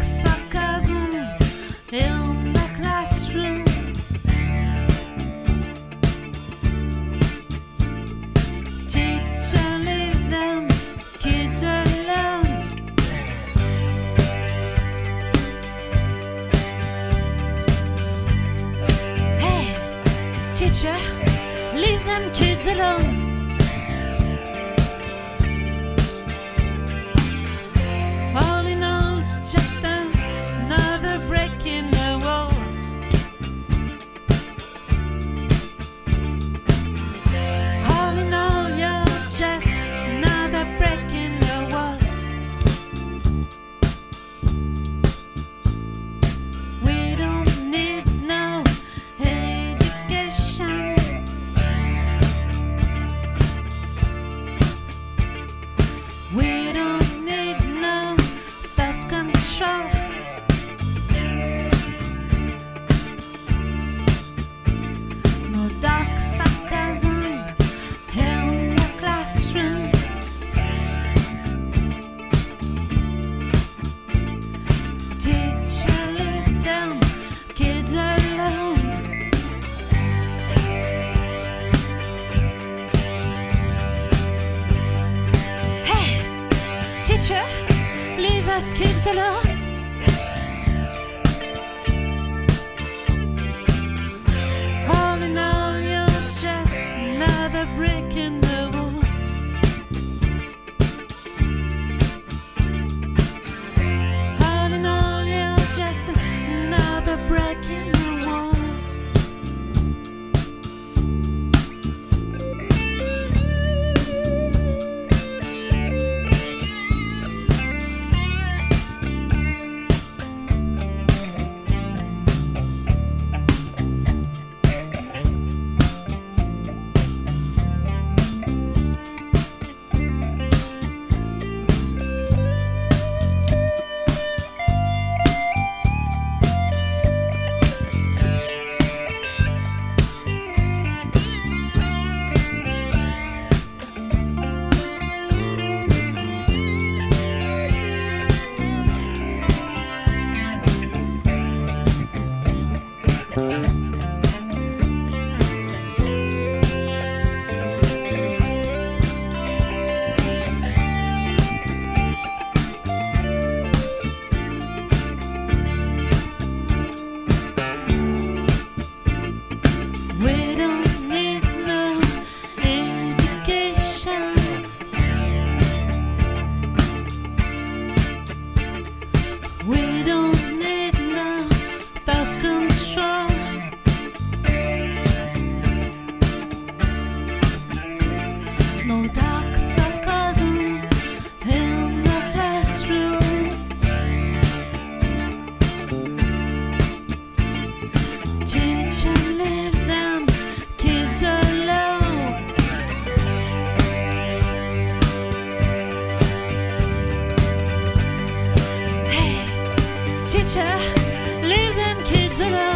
sarcasm in the classroom. Teacher, leave them kids alone. Hey, teacher, leave them kids alone. All he knows is just another break in the wall. All he knows, you're just another break in the wall. We don't need no education. We don't need no thought control. No dark sarcasm in the classroom. Teacher, leave them kids alone. Hey, teacher, leave us kids alone. All in all, you're just another brick in the wall. All in all, you're just another brick in the wall. We don't need no education. We don't need no thought control. No dark sarcasm in the classroom. Teacher, leave them kids alone. Hey, teacher, leave them kids alone.